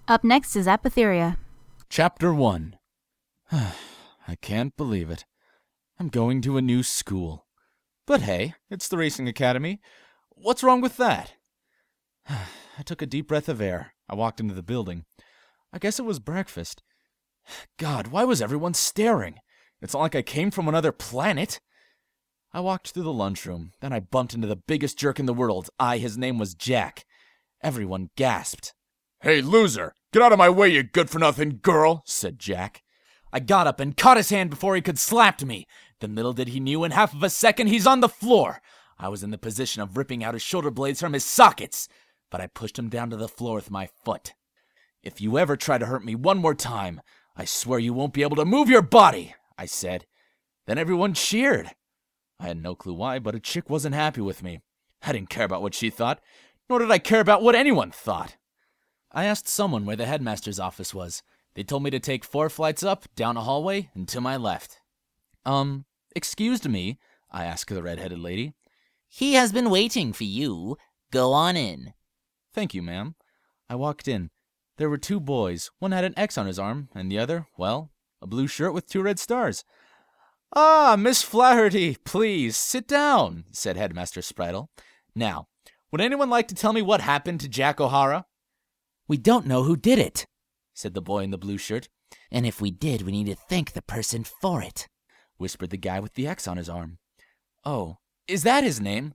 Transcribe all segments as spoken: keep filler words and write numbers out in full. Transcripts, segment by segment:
Up next is Apotheria. Chapter one. I can't believe it. I'm going to a new school. But hey, it's the Racing Academy. What's wrong with that? I took a deep breath of air. I walked into the building. I guess it was breakfast. God, why was everyone staring? It's not like I came from another planet. I walked through the lunchroom. Then I bumped into the biggest jerk in the world. I, his name was Jack. Everyone gasped. "Hey, loser! Get out of my way, you good-for-nothing girl!" said Jack. I got up and caught his hand before he could slap me. Then little did he knew, in half of a second, he's on the floor. I was in the position of ripping out his shoulder blades from his sockets, but I pushed him down to the floor with my foot. "If you ever try to hurt me one more time, I swear you won't be able to move your body," I said. Then everyone cheered. I had no clue why, but a chick wasn't happy with me. I didn't care about what she thought, nor did I care about what anyone thought. I asked someone where the headmaster's office was. They told me to take four flights up, down a hallway, and to my left. Um, excuse me, I asked the red-headed lady. "He has been waiting for you. Go on in." "Thank you, ma'am." I walked in. There were two boys. One had an X on his arm, and the other, well, a blue shirt with two red stars. "Ah, Miss Flaherty, please, sit down," said Headmaster Spritle. "Now, would anyone like to tell me what happened to Jack O'Hara?" "We don't know who did it," said the boy in the blue shirt. "And if we did, we need to thank the person for it," whispered the guy with the X on his arm. "Oh, is that his name?"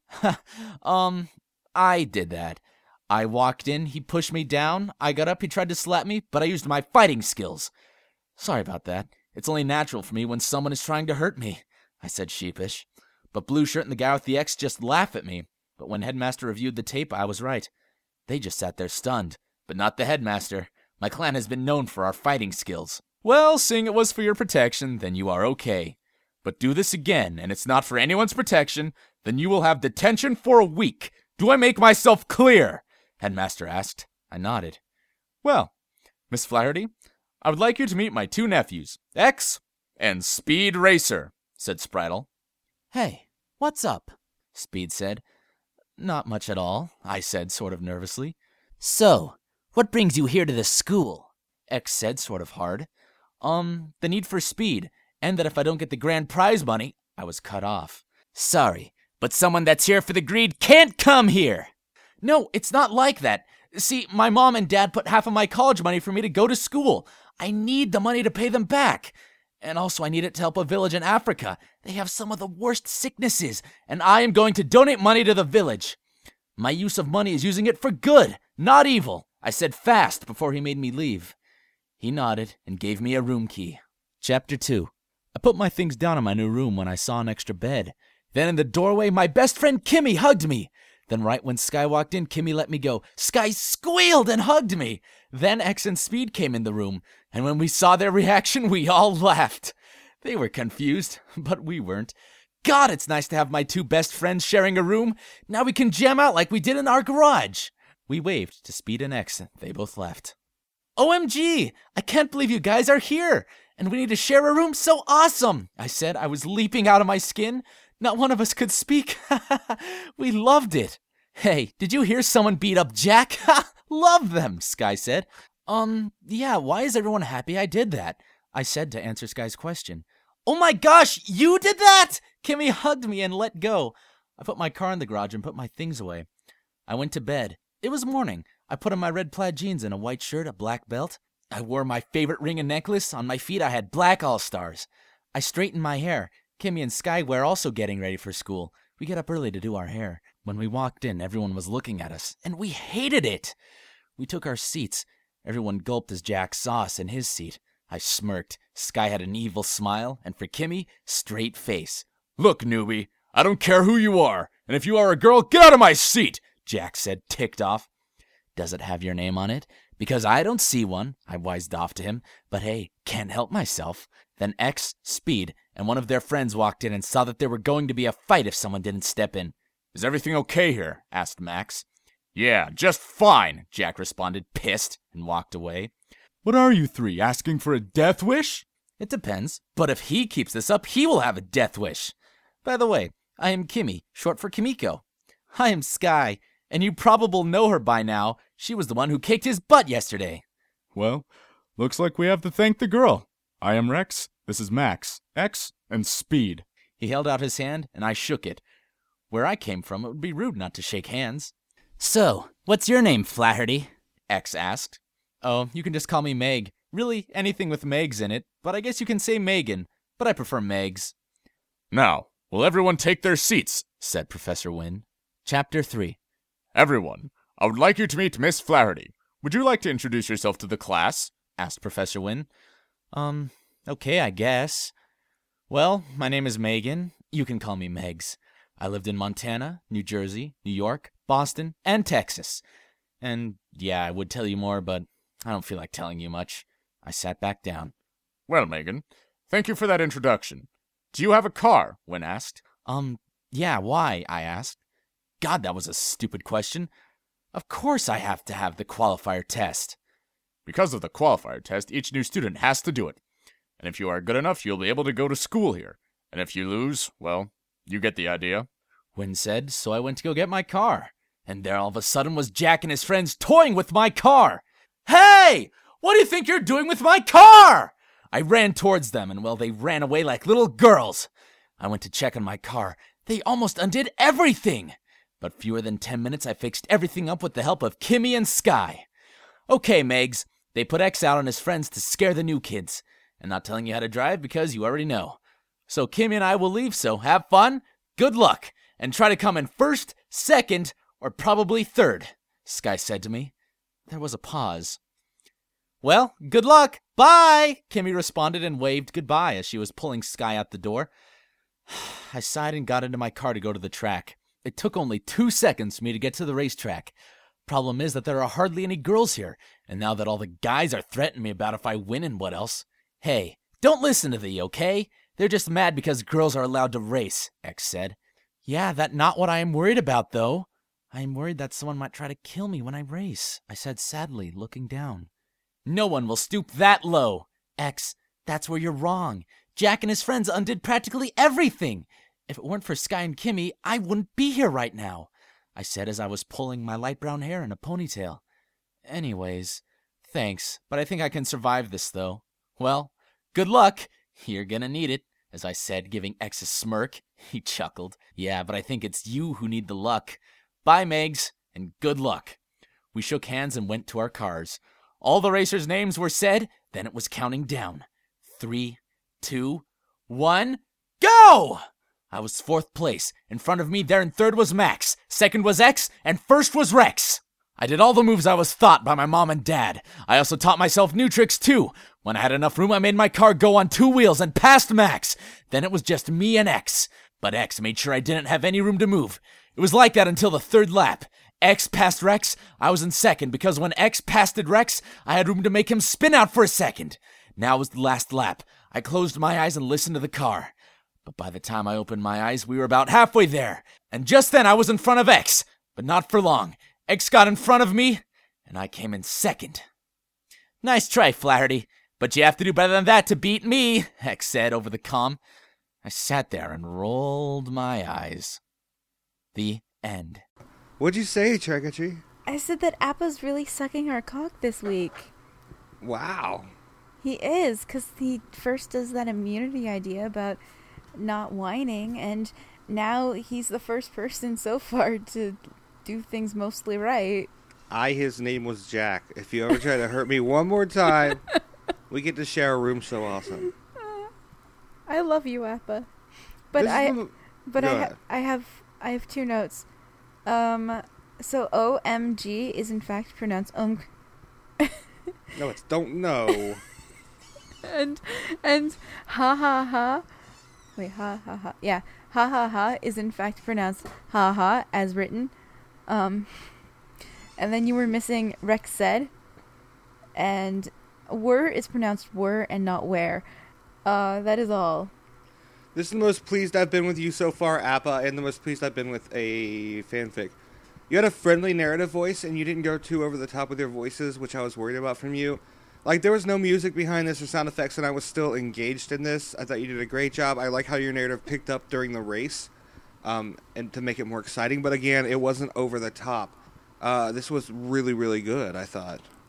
um, I did that. I walked in, he pushed me down, I got up, he tried to slap me, but I used my fighting skills. "Sorry about that. It's only natural for me when someone is trying to hurt me," I said sheepish. But Blue Shirt and the guy with the X just laughed at me. But when Headmaster reviewed the tape, I was right. They just sat there stunned. But not the Headmaster. My clan has been known for our fighting skills. "Well, seeing it was for your protection, then you are okay. But do this again, and it's not for anyone's protection, then you will have detention for a week. Do I make myself clear?" Headmaster asked. I nodded. "Well, Miss Flaherty, I would like you to meet my two nephews, X and Speed Racer," said Spritle. "Hey, what's up?" Speed said. "Not much at all," I said, sort of nervously. "So, what brings you here to the school?" X said, sort of hard. Um, the need for speed, and that if I don't get the grand prize money, I was cut off. "Sorry, but someone that's here for the greed can't come here." "No, it's not like that. See, my mom and dad put half of my college money for me to go to school. I need the money to pay them back. And also I need it to help a village in Africa. They have some of the worst sicknesses, and I am going to donate money to the village. My use of money is using it for good, not evil," I said fast before he made me leave. He nodded and gave me a room key. Chapter two. I put my things down in my new room when I saw an extra bed. Then in the doorway, my best friend Kimmy hugged me. Then right when Sky walked in, Kimmy let me go. Sky squealed and hugged me. Then X and Speed came in the room, and when we saw their reaction, we all laughed. They were confused, but we weren't. God, it's nice to have my two best friends sharing a room. Now we can jam out like we did in our garage. We waved to Speed and X. They both left. O M G! I can't believe you guys are here, and we need to share a room. So awesome! I said. I was leaping out of my skin. Not one of us could speak. We loved it. Hey, did you hear someone beat up Jack? Love them, Sky said. Um, yeah, why is everyone happy I did that? I said to answer Sky's question. "Oh my gosh, you did that?" Kimmy hugged me and let go. I put my car in the garage and put my things away. I went to bed. It was morning. I put on my red plaid jeans and a white shirt, a black belt. I wore my favorite ring and necklace. On my feet I had black all-stars. I straightened my hair. Kimmy and Sky were also getting ready for school. We get up early to do our hair. When we walked in, everyone was looking at us, and we hated it. We took our seats. Everyone gulped as Jack saw us in his seat. I smirked. Sky had an evil smile, and for Kimmy, straight face. "Look, newbie, I don't care who you are, and if you are a girl, get out of my seat," Jack said, ticked off. "Does it have your name on it?" "Because I don't see one," I wised off to him. But hey, can't help myself. Then X, Speed, and one of their friends walked in and saw that there were going to be a fight if someone didn't step in. "Is everything okay here?" asked Max. "Yeah, just fine," Jack responded, pissed, and walked away. "What are you three, asking for a death wish?" "It depends, but if he keeps this up, he will have a death wish. By the way, I am Kimmy, short for Kimiko. I am Sky, and you probably know her by now. She was the one who kicked his butt yesterday." Well, looks like we have to thank the girl. I am Rex, this is Max, X, and Speed. He held out his hand, and I shook it. Where I came from, it would be rude not to shake hands. So, what's your name, Flaherty? X asked. Oh, you can just call me Meg. Really, anything with Megs in it, but I guess you can say Megan, but I prefer Megs. Now, will everyone take their seats? Said Professor Wynne. Chapter three. Everyone, I would like you to meet Miss Flaherty. Would you like to introduce yourself to the class? Asked Professor Wynne. Um, okay, I guess. Well, my name is Megan. You can call me Megs. I lived in Montana, New Jersey, New York, Boston, and Texas. And yeah, I would tell you more, but I don't feel like telling you much. I sat back down. Well, Megan, thank you for that introduction. Do you have a car? Wynne asked. Um, yeah, why? I asked. God, that was a stupid question. Of course I have to have the qualifier test. Because of the qualifier test, each new student has to do it. And if you are good enough, you'll be able to go to school here. And if you lose, well, you get the idea. Wynne said, so I went to go get my car. And there all of a sudden was Jack and his friends toying with my car. Hey! What do you think you're doing with my car? I ran towards them, and well, they ran away like little girls. I went to check on my car. They almost undid everything. But fewer than ten minutes, I fixed everything up with the help of Kimmy and Sky. Okay, Megs, they put X out on his friends to scare the new kids. I'm not telling you how to drive because you already know. So Kimmy and I will leave, so have fun, good luck, and try to come in first, second, or probably third, Sky said to me. There was a pause. Well, good luck, bye, Kimmy responded and waved goodbye as she was pulling Sky out the door. I sighed and got into my car to go to the track. It took only two seconds for me to get to the racetrack. Problem is that there are hardly any girls here, and now that all the guys are threatening me about if I win and what else. Hey, don't listen to thee, okay? They're just mad because girls are allowed to race, X said. Yeah, that's not what I am worried about, though. I am worried that someone might try to kill me when I race, I said sadly, looking down. No one will stoop that low. X, that's where you're wrong. Jack and his friends undid practically everything. If it weren't for Sky and Kimmy, I wouldn't be here right now, I said as I was pulling my light brown hair in a ponytail. Anyways, thanks, but I think I can survive this, though. Well, good luck. You're gonna need it, as I said, giving X a smirk. He chuckled. Yeah, but I think it's you who need the luck. Bye, Megs, and good luck. We shook hands and went to our cars. All the racers' names were said, then it was counting down. Three, two, one, go! I was fourth place. In front of me there in third was Max, second was X, and first was Rex. I did all the moves I was taught by my mom and dad. I also taught myself new tricks too. When I had enough room, I made my car go on two wheels and passed Max. Then it was just me and X. But X made sure I didn't have any room to move. It was like that until the third lap. X passed Rex, I was in second because when X passed Rex, I had room to make him spin out for a second. Now was the last lap. I closed my eyes and listened to the car. But by the time I opened my eyes, we were about halfway there. And just then I was in front of X. But not for long. X got in front of me, and I came in second. Nice try, Flaherty. But you have to do better than that to beat me, X said over the comm. I sat there and rolled my eyes. The end. What'd you say, Tragachi? I said that Appa's really sucking our cock this week. Wow. He is, because he first does that immunity idea about not whining, and now he's the first person so far to do things mostly right. I, his name was Jack. If you ever try to hurt me one more time, we get to share a room so awesome. Uh, I love you, Appa. But This I, is the- but Go I, ha- ahead. I have, I have two notes. Um, so O M G is in fact pronounced um, No, it's don't know. and and ha ha ha. Wait, ha ha ha. Yeah, ha ha ha is in fact pronounced ha ha as written. Um, and then you were missing Rex said, and were is pronounced were and not where. Uh, that is all. This is the most pleased I've been with you so far, Appa, and the most pleased I've been with a fanfic. You had a friendly narrative voice, and you didn't go too over the top with your voices, which I was worried about from you. Like, there was no music behind this or sound effects, and I was still engaged in this. I thought you did a great job. I like how your narrative picked up during the race, um, and to make it more exciting. But again, it wasn't over the top. Uh, this was really, really good, I thought.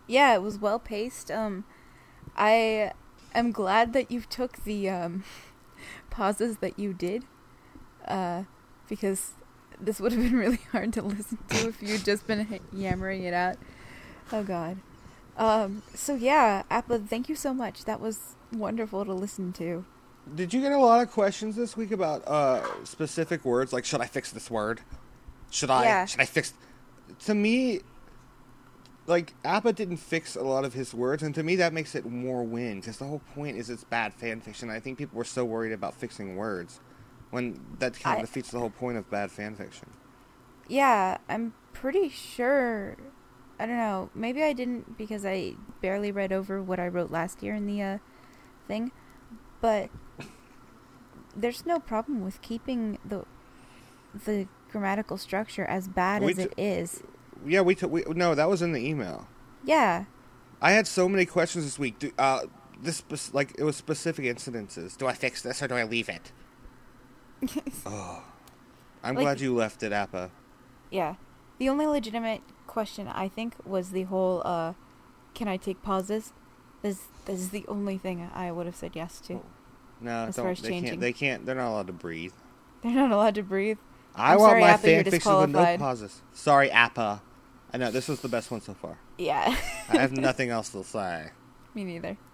Yeah, it was well paced. Um, I am glad that you took the um, pauses that you did, uh, because this would have been really hard to listen to if you'd just been h- yammering it out. Oh God. Um, so yeah, Appa, thank you so much. That was wonderful to listen to. Did you get a lot of questions this week about uh, specific words? Like, should I fix this word? Should I? Yeah. Should I fix? To me, like, Appa didn't fix a lot of his words, and to me that makes it more win, because the whole point is it's bad fan fiction. I think people were so worried about fixing words, when that kind of I- defeats the whole point of bad fan fiction. Yeah, I'm pretty sure. I don't know. Maybe I didn't because I barely read over what I wrote last year in the uh, thing. But there's no problem with keeping the the grammatical structure as bad We as t- it is. Yeah, we, t- we no, that was in the email. Yeah. I had so many questions this week. Do, uh, this spec- like it was specific incidences. Do I fix this or do I leave it? Oh, I'm Like- glad you left it, Appa. Yeah. The only legitimate question I think was the whole uh can I take pauses? This this is the only thing I would have said yes to. No, As far don't. as They changing. can't. They can't. They're not allowed to breathe. They're not allowed to breathe. I I'm want sorry, my Appa, you're fan fiction with no disqualified. pauses. Sorry, Appa. I know this was the best one so far. Yeah. I have nothing else to say. Me neither.